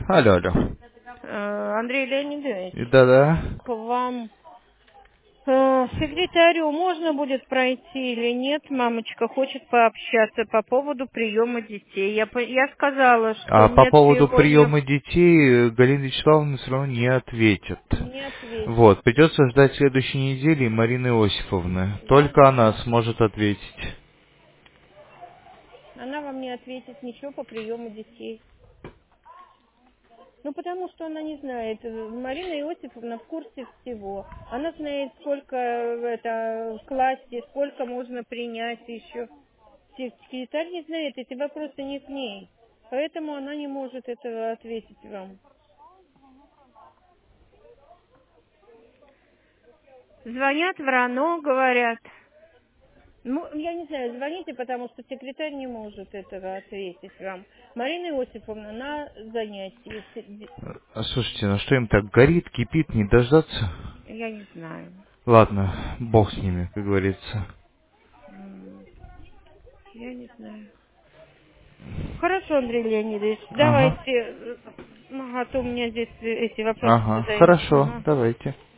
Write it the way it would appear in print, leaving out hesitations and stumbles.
Алло, алло. Андрей Леонидович, Да-да. к вам секретарю можно будет пройти или нет? Мамочка хочет пообщаться по поводу приема детей. Я сказала, что А по мне поводу сегодня приема детей Галина Вячеславовна все равно не ответит. не ответит. Вот, придется ждать следующей недели Марины Иосифовны. Я Только она знаю. сможет ответить. Она вам не ответит ничего по приему детей. Ну, потому что она не знает. Марина Иосифовна в курсе всего. Она знает, сколько в классе, сколько можно принять еще. Секретарь не знает, эти вопросы не к ней. Поэтому она не может этого ответить вам. Звонят в РАНО, говорят. Ну, я не знаю, звоните, потому что секретарь не может этого ответить вам. Марина Иосифовна на занятии. Слушайте, ну что им так горит, кипит, не дождаться? Я не знаю. Ладно, бог с ними, как говорится. Я не знаю. Хорошо, Андрей Леонидович, Ага, давайте, а то у меня здесь эти вопросы ага, задают. хорошо, Ага. давайте.